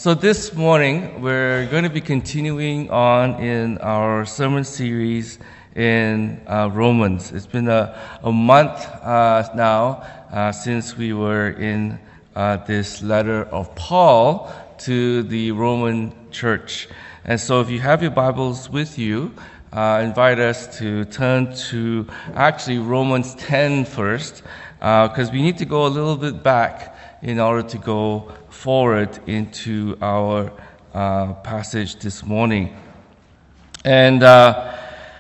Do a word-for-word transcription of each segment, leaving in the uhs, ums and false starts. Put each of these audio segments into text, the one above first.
So this morning, we're going to be continuing on in our sermon series in uh, Romans. It's been a, a month uh, now uh, since we were in uh, this letter of Paul to the Roman church. And so if you have your Bibles with you, uh, I invite us to turn to actually Romans ten first, because uh, we need to go a little bit back in order to go forward into our uh, passage this morning. And uh,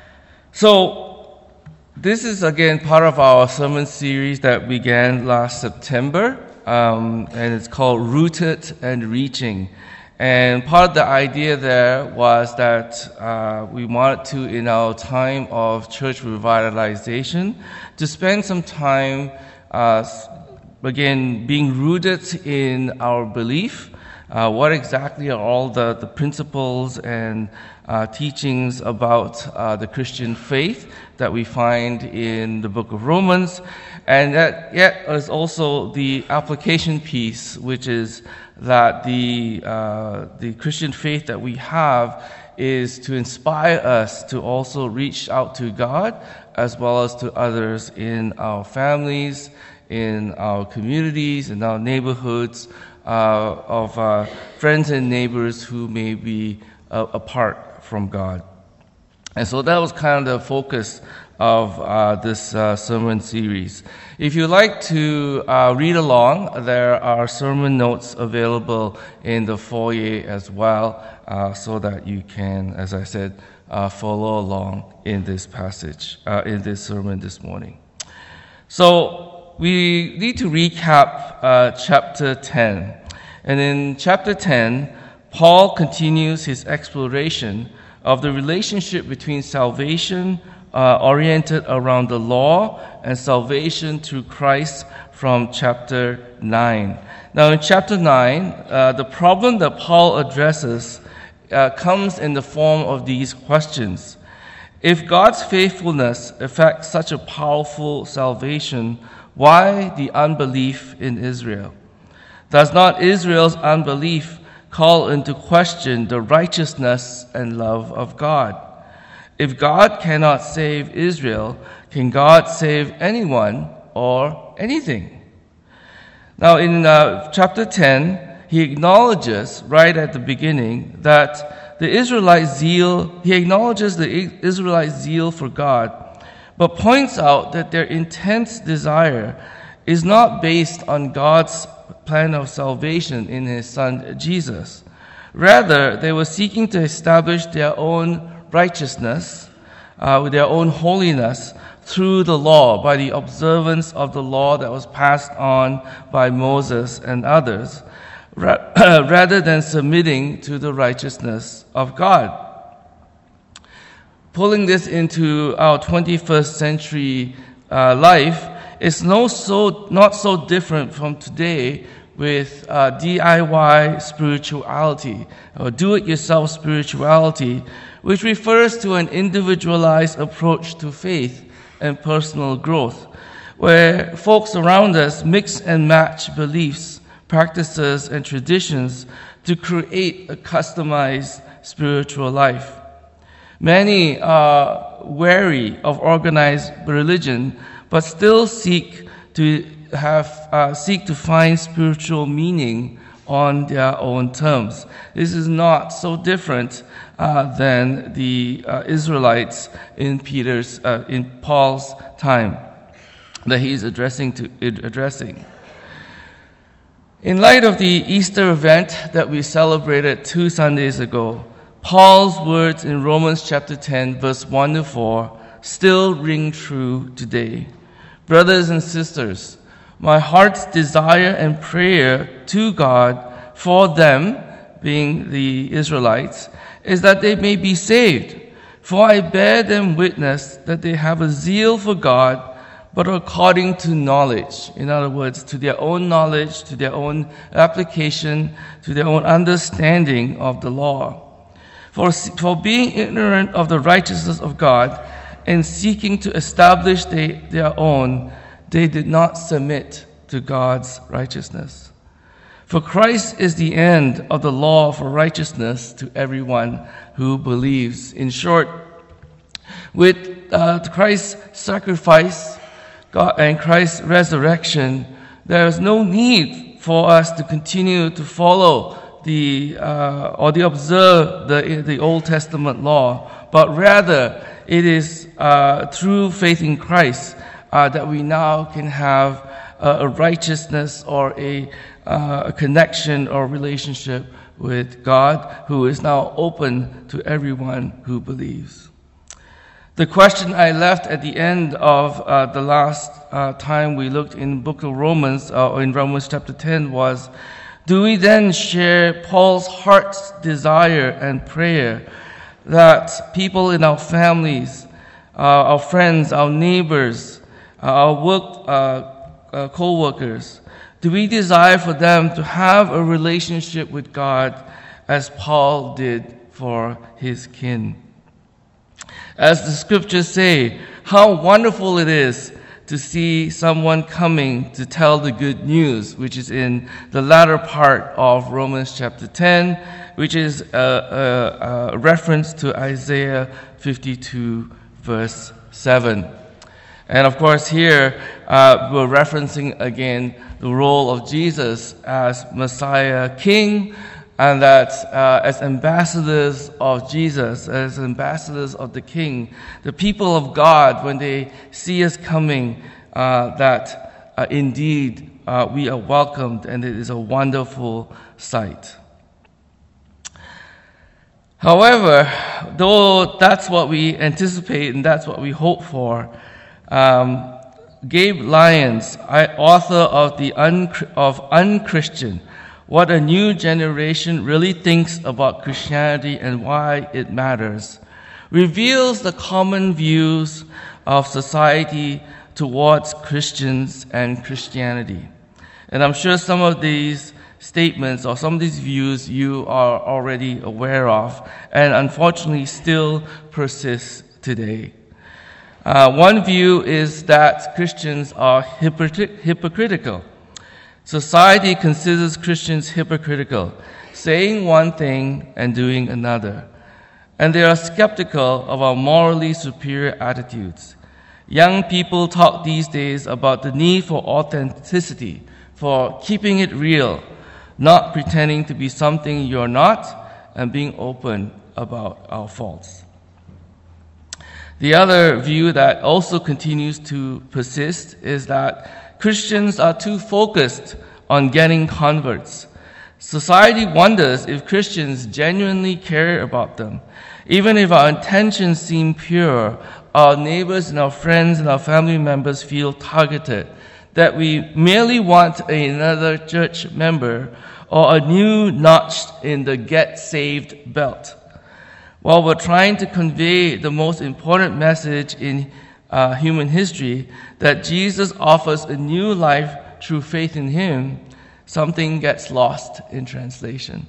so this is again part of our sermon series that began last September, um, and it's called Rooted and Reaching. And part of the idea there was that uh, we wanted to, in our time of church revitalization, to spend some time uh, again, being rooted in our belief, uh, what exactly are all the, the principles and uh, teachings about uh, the Christian faith that we find in the book of Romans, and that yet is also the application piece, which is that the uh, the Christian faith that we have is to inspire us to also reach out to God as well as to others in our families, in our communities, in our neighborhoods, uh, of uh, friends and neighbors who may be uh, apart from God. And so that was kind of the focus of uh, this uh, sermon series. If you'd like to uh, read along, there are sermon notes available in the foyer as well, uh, so that you can, as I said, uh, follow along in this passage, uh, in this sermon this morning. So, we need to recap uh, chapter ten. And in chapter ten, Paul continues his exploration of the relationship between salvation uh, oriented around the law and salvation through Christ from chapter nine. Now in chapter nine, uh, the problem that Paul addresses uh, comes in the form of these questions. If God's faithfulness affects such a powerful salvation, why the unbelief in Israel? Does not Israel's unbelief call into question the righteousness and love of God? If God cannot save Israel, can God save anyone or anything? Now in uh, chapter ten, he acknowledges right at the beginning that the Israelite zeal, he acknowledges the Israelite zeal for God, but points out that their intense desire is not based on God's plan of salvation in His Son Jesus. Rather, they were seeking to establish their own righteousness, uh, with their own holiness through the law, by the observance of the law that was passed on by Moses and others, ra- rather than submitting to the righteousness of God. Pulling this into our twenty-first century uh, life, it's no so, not so different from today with uh, D I Y spirituality, or do-it-yourself spirituality, which refers to an individualized approach to faith and personal growth, where folks around us mix and match beliefs, practices, and traditions to create a customized spiritual life. Many are wary of organized religion, but still seek to have uh, seek to find spiritual meaning on their own terms. This is not so different uh, than the uh, Israelites in Peter's uh, in Paul's time that he is addressing to addressing. In light of the Easter event that we celebrated two Sundays ago, Paul's words in Romans chapter ten, verse one to four, still ring true today. Brothers and sisters, my heart's desire and prayer to God for them, being the Israelites, is that they may be saved. For I bear them witness that they have a zeal for God, but according to knowledge. In other words, to their own knowledge, to their own application, to their own understanding of the law. For, for being ignorant of the righteousness of God and seeking to establish they, their own, they did not submit to God's righteousness. For Christ is the end of the law for righteousness to everyone who believes. In short, with uh, Christ's sacrifice God, and Christ's resurrection, there is no need for us to continue to follow the uh, or to observe the the Old Testament law, but rather it is uh, through faith in Christ uh, that we now can have uh, a righteousness or a, uh, a connection or relationship with God, who is now open to everyone who believes. The question I left at the end of uh, the last uh, time we looked in the book of Romans, uh, or in Romans chapter ten, was, do we then share Paul's heart's desire and prayer that people in our families, uh, our friends, our neighbors, uh, our work, uh, uh, co-workers, do we desire for them to have a relationship with God as Paul did for his kin? As the scriptures say, how wonderful it is to see someone coming to tell the good news, which is in the latter part of Romans chapter ten, which is a, a, a reference to Isaiah fifty-two, verse seven. And of course here, uh, we're referencing again the role of Jesus as Messiah King, and that uh, as ambassadors of Jesus, as ambassadors of the King, the people of God, when they see us coming, uh, that uh, indeed uh, we are welcomed, and it is a wonderful sight. However, though that's what we anticipate and that's what we hope for, um, Gabe Lyons, author of the Un- of Unchristian, What a New Generation Really Thinks About Christianity and Why It Matters, reveals the common views of society towards Christians and Christianity. And I'm sure some of these statements or some of these views you are already aware of, and unfortunately still persist today. Uh, one view is that Christians are hypocrit- hypocritical. Society considers Christians hypocritical, saying one thing and doing another. And they are skeptical of our morally superior attitudes. Young people talk these days about the need for authenticity, for keeping it real, not pretending to be something you're not, and being open about our faults. The other view that also continues to persist is that Christians are too focused on getting converts. Society wonders if Christians genuinely care about them. Even if our intentions seem pure, our neighbors and our friends and our family members feel targeted, that we merely want another church member or a new notch in the get saved belt. While we're trying to convey the most important message in uh, human history, that Jesus offers a new life through faith in Him, something gets lost in translation.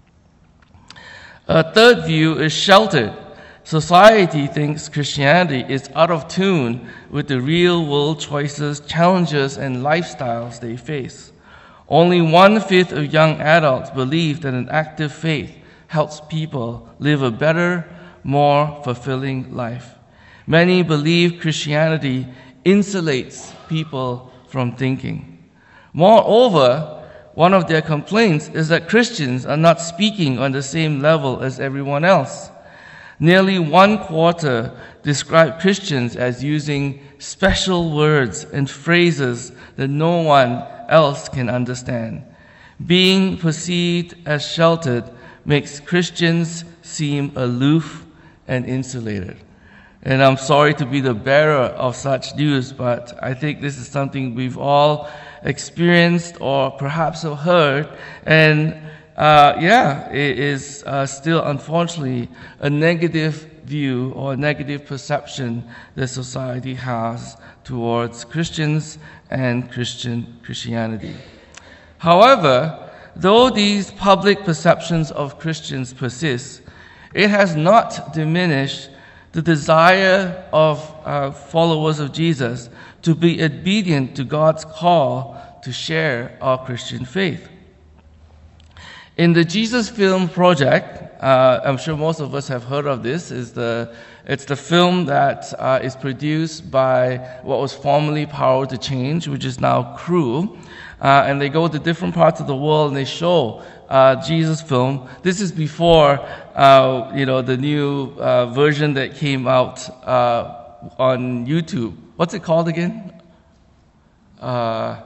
A third view is sheltered. Society thinks Christianity is out of tune with the real-world choices, challenges, and lifestyles they face. Only one-fifth of young adults believe that an active faith helps people live a better, more fulfilling life. Many believe Christianity insulates people from thinking. Moreover, one of their complaints is that Christians are not speaking on the same level as everyone else. Nearly one quarter describe Christians as using special words and phrases that no one else can understand. Being perceived as sheltered makes Christians seem aloof and insulated. And I'm sorry to be the bearer of such news, but I think this is something we've all experienced or perhaps have heard. And uh, yeah, it is uh, still, unfortunately, a negative view or a negative perception that society has towards Christians and Christian Christianity. However, though these public perceptions of Christians persist, it has not diminished the desire of uh, followers of Jesus to be obedient to God's call to share our Christian faith. In the Jesus Film Project, uh, I'm sure most of us have heard of this, is the it's the film that uh, is produced by what was formerly Power to Change, which is now Cru. Uh, and they go to different parts of the world and they show uh, Jesus film. This is before, uh, you know, the new uh, version that came out uh, on YouTube. What's it called again? Uh,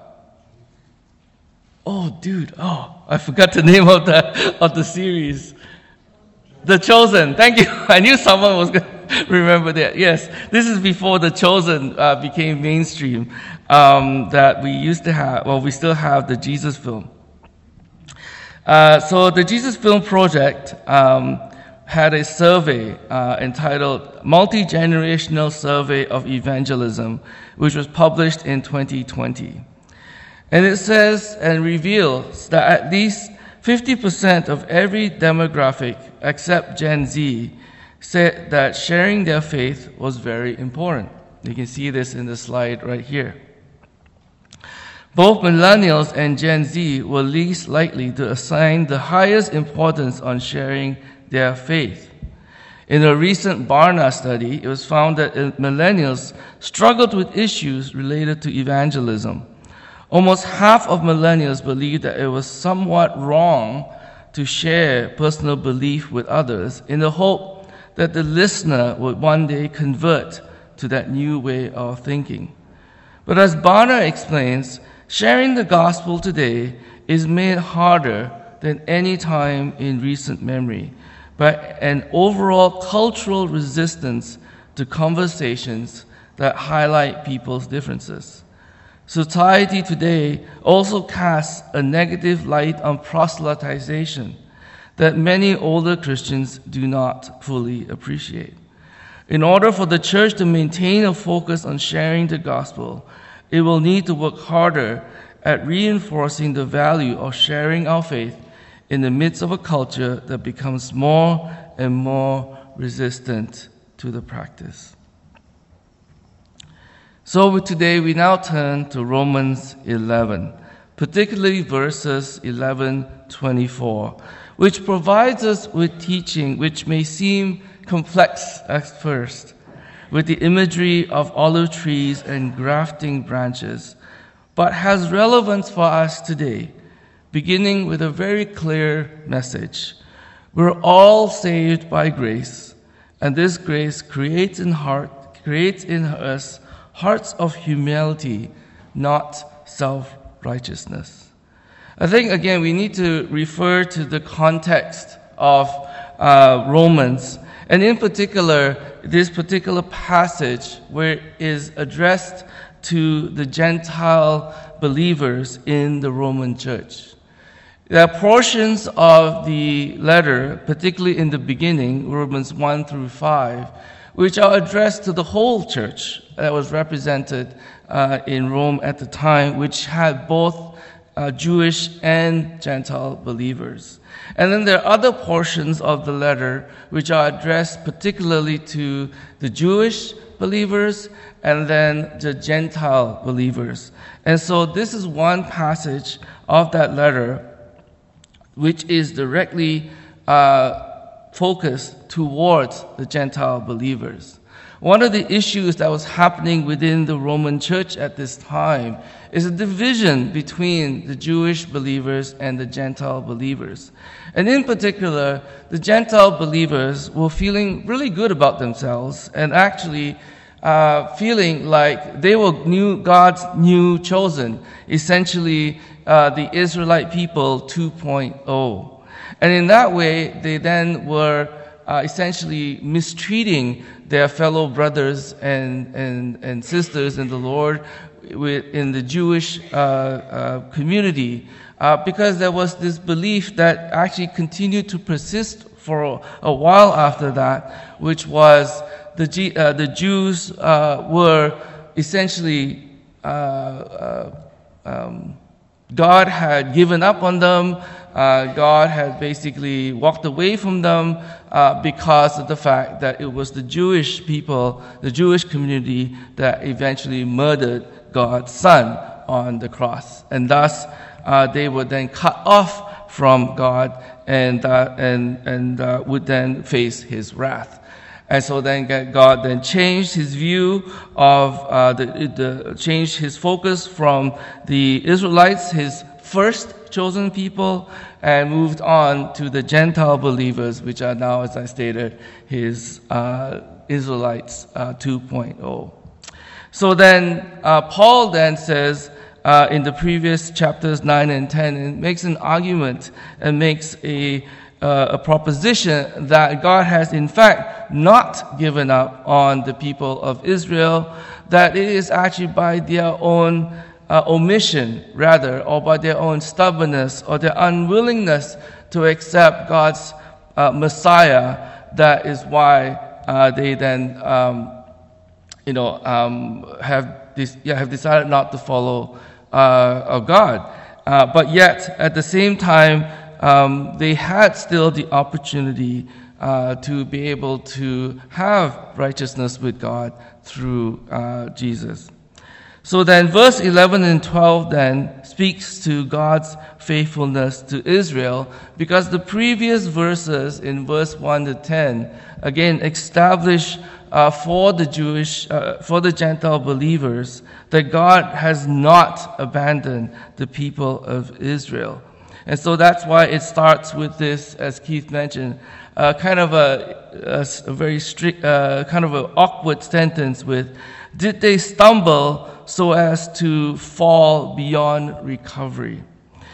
oh, dude. Oh, I forgot the name of the of the series. The Chosen. Thank you. I knew someone was going to remember that. Yes, this is before The Chosen uh, became mainstream. Um, that we used to have, well, we still have the Jesus film. Uh, so the Jesus Film Project um, had a survey uh, entitled Multi-Generational Survey of Evangelism, which was published in twenty twenty. And it says and reveals that at least fifty percent of every demographic except Gen Z said that sharing their faith was very important. You can see this in the slide right here. Both millennials and Gen Z were least likely to assign the highest importance on sharing their faith. In a recent Barna study, it was found that millennials struggled with issues related to evangelism. Almost half of millennials believed that it was somewhat wrong to share personal belief with others in the hope that the listener would one day convert to that new way of thinking. But as Barna explains, sharing the gospel today is made harder than any time in recent memory by an overall cultural resistance to conversations that highlight people's differences. Society today also casts a negative light on proselytization that many older Christians do not fully appreciate. In order for the church to maintain a focus on sharing the gospel, it will need to work harder at reinforcing the value of sharing our faith in the midst of a culture that becomes more and more resistant to the practice. So today we now turn to Romans eleven, particularly verses eleven twenty-four, which provides us with teaching which may seem complex at first, with the imagery of olive trees and grafting branches, but has relevance for us today, beginning with a very clear message. We're all saved by grace, and this grace creates in heart, creates in us hearts of humility, not self-righteousness. I think, again, we need to refer to the context of uh, Romans, and in particular, this particular passage where it is addressed to the Gentile believers in the Roman church. There are portions of the letter, particularly in the beginning, Romans one through five, which are addressed to the whole church that was represented uh, in Rome at the time, which had both uh, Jewish and Gentile believers. And then there are other portions of the letter which are addressed particularly to the Jewish believers and then the Gentile believers. And so this is one passage of that letter which is directly uh, focused towards the Gentile believers. One of the issues that was happening within the Roman church at this time is a division between the Jewish believers and the Gentile believers. And in particular, the Gentile believers were feeling really good about themselves and actually uh, feeling like they were new, God's new chosen, essentially uh, the Israelite people two point oh. And in that way, they then were uh, essentially mistreating their fellow brothers and, and, and sisters in the Lord in the Jewish uh, uh, community uh, because there was this belief that actually continued to persist for a, a while after that, which was the, G, uh, the Jews uh, were essentially uh, uh, um, God had given up on them. Uh, God had basically walked away from them uh, because of the fact that it was the Jewish people, the Jewish community, that eventually murdered God's Son on the cross. And thus, uh, they were then cut off from God and uh, and and uh, would then face his wrath. And so then God then changed his view of uh, the, the changed his focus from the Israelites, his first chosen people, and moved on to the Gentile believers, which are now, as I stated, his uh, Israelites uh, two point oh. So then uh, Paul then says uh, in the previous chapters nine and ten, and makes an argument and makes a Uh, a proposition that God has in fact not given up on the people of Israel, that it is actually by their own uh, omission, rather, or by their own stubbornness or their unwillingness to accept God's uh, Messiah, that is why uh, they then, um, you know, um, have this, yeah, have decided not to follow uh, God. Uh, but yet, at the same time, Um, they had still the opportunity uh, to be able to have righteousness with God through uh, Jesus. So then verse eleven and twelve then speaks to God's faithfulness to Israel, because the previous verses in verse one to ten again establish uh, for the Jewish, uh, for the Gentile believers that God has not abandoned the people of Israel. And so that's why it starts with this, as Keith mentioned, uh, kind of a, a, a very strict, uh, kind of an awkward sentence with, did they stumble so as to fall beyond recovery?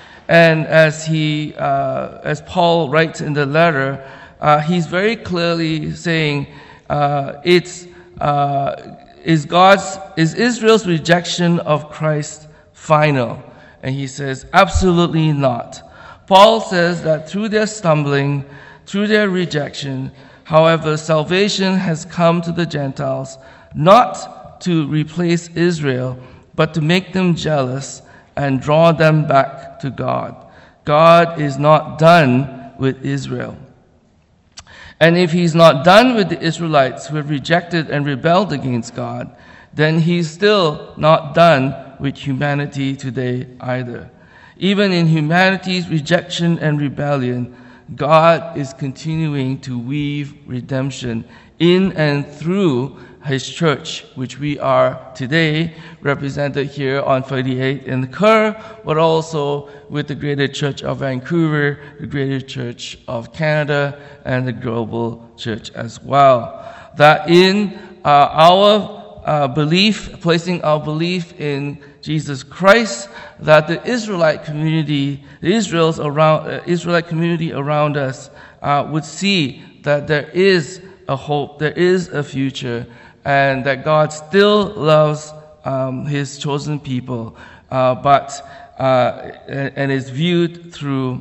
And as he, uh, as Paul writes in the letter, uh, he's very clearly saying, uh, it's, uh, is God's, is Israel's rejection of Christ final? And he says, absolutely not. Paul says that through their stumbling, through their rejection, however, salvation has come to the Gentiles, not to replace Israel, but to make them jealous and draw them back to God. God is not done with Israel. And if he's not done with the Israelites who have rejected and rebelled against God, then he's still not done with humanity today either. Even in humanity's rejection and rebellion, God is continuing to weave redemption in and through his church, which we are today represented here on thirty-eight in the Kerr, but also with the Greater Church of Vancouver, the Greater Church of Canada, and the Global Church as well. That in uh, our Uh, belief, placing our belief in Jesus Christ, that the Israelite community, the Israel's around, uh, Israelite community around us uh, would see that there is a hope, there is a future, and that God still loves um, his chosen people, uh, but uh, and is viewed through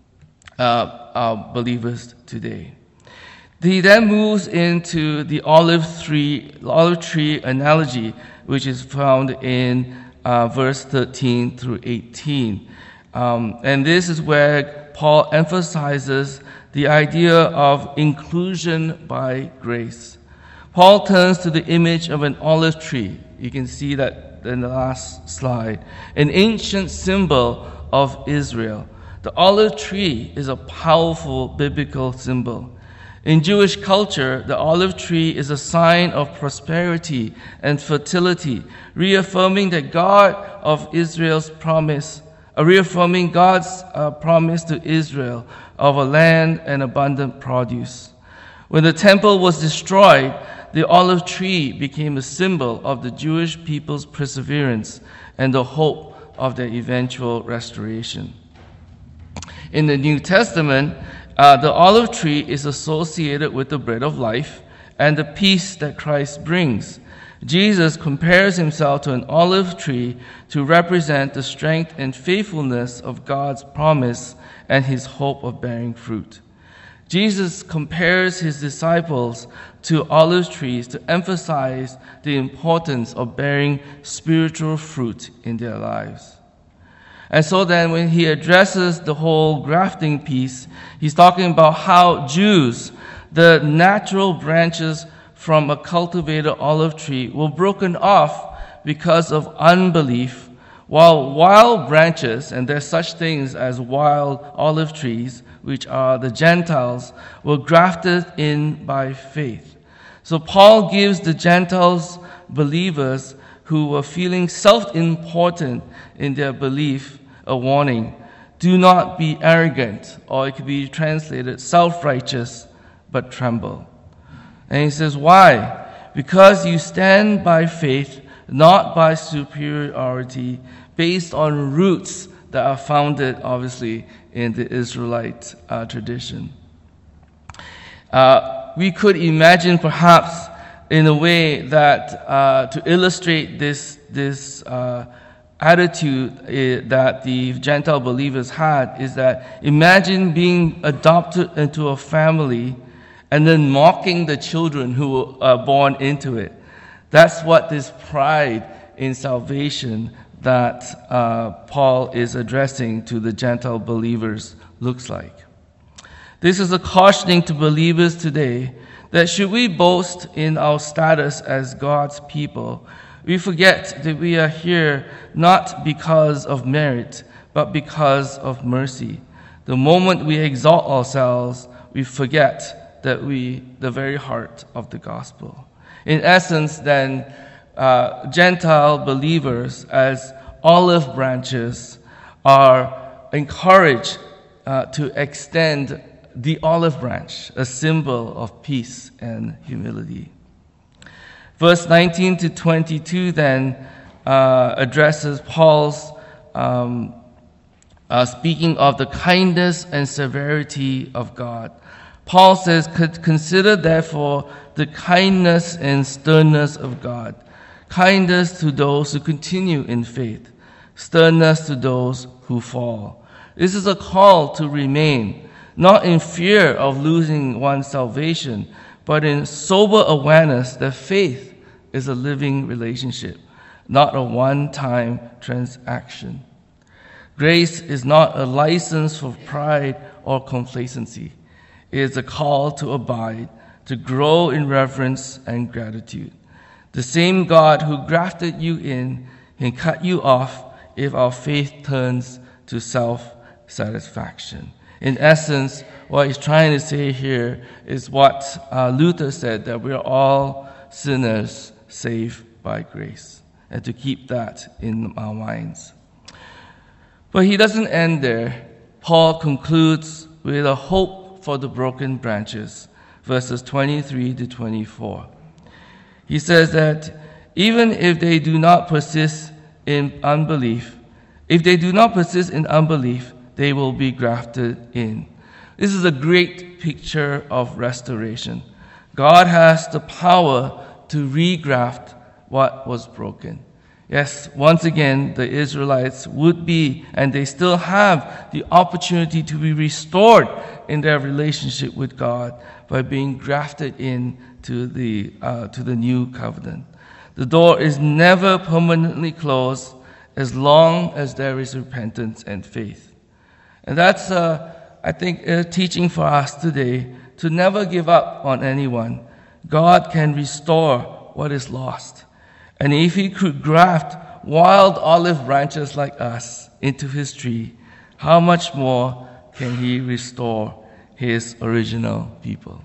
uh, our believers today. He then moves into the olive tree, olive tree analogy, which is found in uh, verse thirteen through eighteen. Um, and this is where Paul emphasizes the idea of inclusion by grace. Paul turns to the image of an olive tree. You can see that in the last slide. An ancient symbol of Israel. The olive tree is a powerful biblical symbol. In Jewish culture, the olive tree is a sign of prosperity and fertility, reaffirming that God of Israel's promise, uh, reaffirming God's uh, promise to Israel of a land and abundant produce. When the temple was destroyed, the olive tree became a symbol of the Jewish people's perseverance and the hope of their eventual restoration. In the New Testament, Uh, the olive tree is associated with the bread of life and the peace that Christ brings. Jesus compares himself to an olive tree to represent the strength and faithfulness of God's promise and his hope of bearing fruit. Jesus compares his disciples to olive trees to emphasize the importance of bearing spiritual fruit in their lives. And so then when he addresses the whole grafting piece, he's talking about how Jews, the natural branches from a cultivated olive tree, were broken off because of unbelief, While wild branches, and there's such things as wild olive trees, which are the Gentiles, were grafted in by faith. So Paul gives the Gentiles believers who were feeling self-important in their belief a warning. Do not be arrogant, or it could be translated self-righteous, but tremble. And he says, why? Because you stand by faith, not by superiority, based on roots that are founded, obviously, in the Israelite uh, tradition. Uh, we could imagine, perhaps, in a way that uh, to illustrate this this uh, attitude uh, that the Gentile believers had, is that imagine being adopted into a family and then mocking the children who are born into it. That's what this pride in salvation that uh, Paul is addressing to the Gentile believers looks like. This is a cautioning to believers today that should we boast in our status as God's people, we forget that we are here not because of merit, but because of mercy. The moment we exalt ourselves, we forget that we, the very heart of the gospel. In essence, then, uh, Gentile believers as olive branches are encouraged uh, to extend the olive branch, a symbol of peace and humility. Verse nineteen to twenty-two then uh, addresses Paul's um, uh, speaking of the kindness and severity of God. Paul says, consider therefore the kindness and sternness of God. Kindness to those who continue in faith, sternness to those who fall. This is a call to remain, not in fear of losing one's salvation, but in sober awareness that faith is a living relationship, not a one-time transaction. Grace is not a license for pride or complacency. It is a call to abide, to grow in reverence and gratitude. The same God who grafted you in can cut you off if our faith turns to self-satisfaction. In essence, what he's trying to say here is what uh, Luther said, that we're all sinners saved by grace, and to keep that in our minds. But he doesn't end there. Paul concludes with a hope for the broken branches, verses twenty-three to twenty-four. He says that even if they do not persist in unbelief, if they do not persist in unbelief, they will be grafted in. This is a great picture of restoration. God has the power to regraft what was broken. Yes, once again, the Israelites would be, and they still have, the opportunity to be restored in their relationship with God by being grafted in to the, uh, to the new covenant. The door is never permanently closed as long as there is repentance and faith. And that's, uh, I think, a teaching for us today, to never give up on anyone. God can restore what is lost. And if he could graft wild olive branches like us into his tree, how much more can he restore his original people?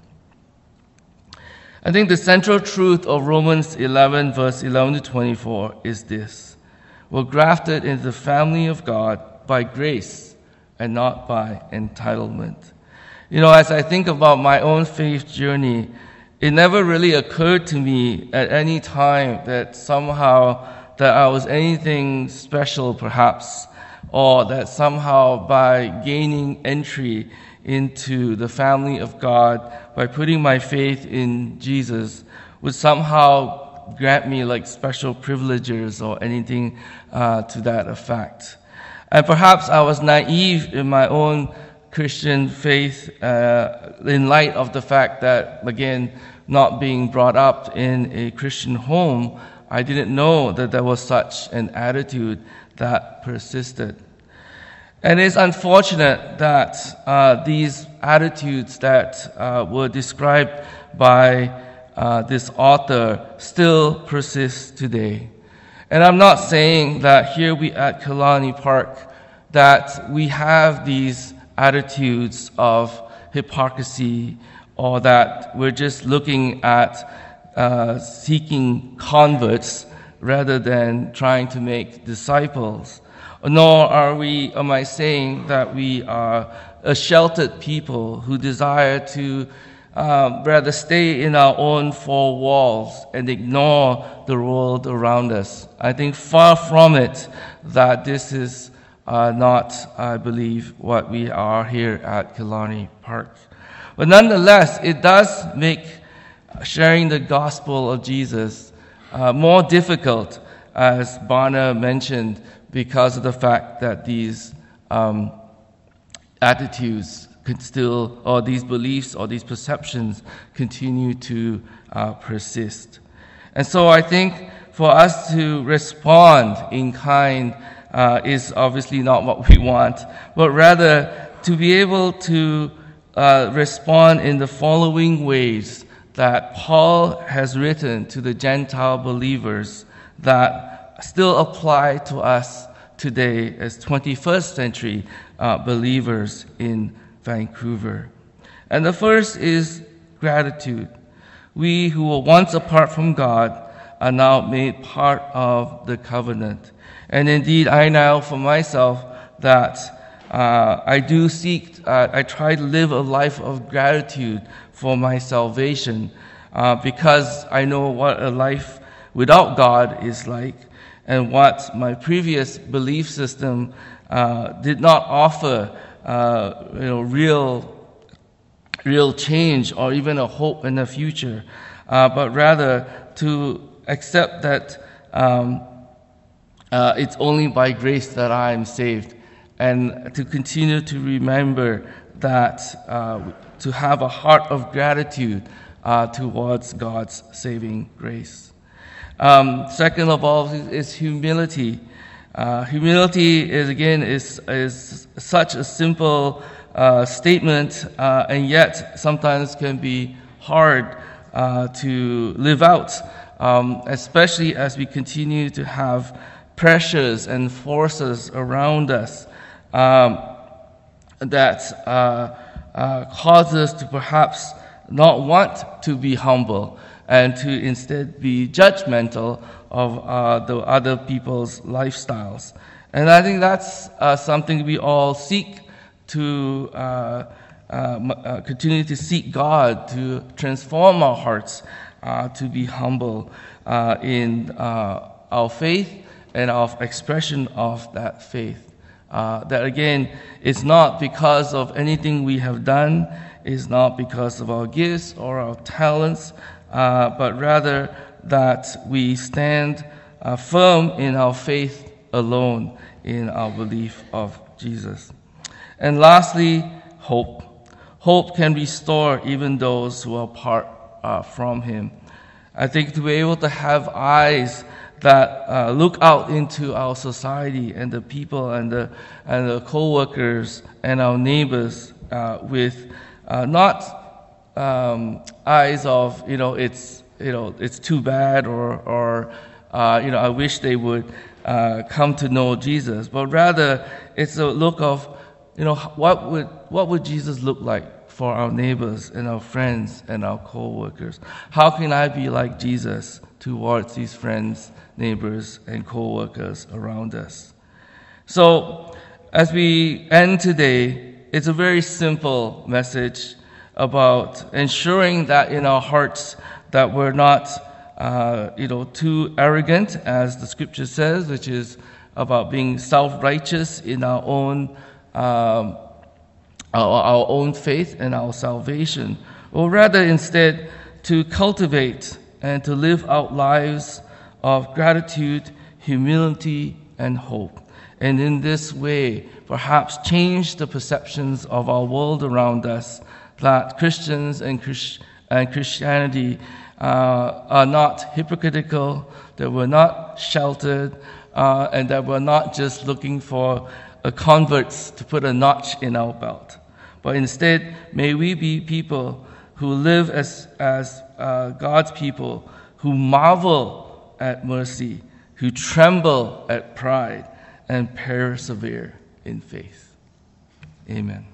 I think the central truth of Romans eleven, verse eleven to twenty-four is this: we're grafted into the family of God by grace and not by entitlement. You know, as I think about my own faith journey, it never really occurred to me at any time that somehow that I was anything special, perhaps, or that somehow by gaining entry into the family of God, by putting my faith in Jesus, would somehow grant me like special privileges or anything uh, to that effect. And perhaps I was naive in my own Christian faith uh, in light of the fact that, again, not being brought up in a Christian home, I didn't know that there was such an attitude that persisted. And it's unfortunate that uh, these attitudes that uh, were described by uh, this author still persist today. And I'm not saying that here we at Killarney Park that we have these attitudes of hypocrisy, or that we're just looking at uh, seeking converts rather than trying to make disciples. Nor are we, am I saying that we are a sheltered people who desire to uh, rather stay in our own four walls and ignore the world around us. I think far from it that this is uh, not, I believe, what we are here at Killarney Park. But nonetheless, it does make sharing the gospel of Jesus uh, more difficult, as Barna mentioned, because of the fact that these um, attitudes could still, or these beliefs or these perceptions continue to uh, persist. And so I think for us to respond in kind uh, is obviously not what we want, but rather to be able to uh, respond in the following ways that Paul has written to the Gentile believers that still apply to us today as twenty-first century uh, believers in Vancouver. And the first is gratitude. We who were once apart from God are now made part of the covenant. And indeed, I know for myself that uh, I do seek, uh, I try to live a life of gratitude for my salvation uh, because I know what a life without God is like, and what my previous belief system uh, did not offer, uh, you know, real, real change or even a hope in the future, uh, but rather to accept that um, uh, it's only by grace that I am saved, and to continue to remember that, uh, to have a heart of gratitude uh, towards God's saving grace. Um, second of all is, is humility. Uh, humility is again is is such a simple uh, statement, uh, and yet sometimes can be hard uh, to live out, um, especially as we continue to have pressures and forces around us um, that uh, uh, cause us to perhaps not want to be humble, and to instead be judgmental of uh, the other people's lifestyles. And I think that's uh, something we all seek to uh, uh, uh, continue to seek God to transform our hearts, uh, to be humble uh, in uh, our faith and our expression of that faith. Uh, that again, it's not because of anything we have done, it's not because of our gifts or our talents, Uh, but rather that we stand uh, firm in our faith alone, in our belief of Jesus. And lastly, hope. Hope can restore even those who are apart uh, from Him. I think to be able to have eyes that uh, look out into our society and the people and the and the co-workers and our neighbors uh, with uh, not Um, eyes of, you know, it's, you know, it's too bad, or, or uh, you know, I wish they would uh, come to know Jesus, but rather it's a look of, you know, what would what would Jesus look like for our neighbors and our friends and our co-workers? How can I be like Jesus towards these friends, neighbors, and co-workers around us? So, as we end today, it's a very simple message about ensuring that in our hearts that we're not, uh, you know, too arrogant, as the scripture says, which is about being self-righteous in our own, um, our, our own faith and our salvation, or rather instead to cultivate and to live out lives of gratitude, humility, and hope. And in this way, perhaps change the perceptions of our world around us, that Christians and, Christ- and Christianity uh, are not hypocritical, that we're not sheltered, uh, and that we're not just looking for a converts to put a notch in our belt. But instead, may we be people who live as, as uh, God's people, who marvel at mercy who tremble at pride and persevere in faith. Amen.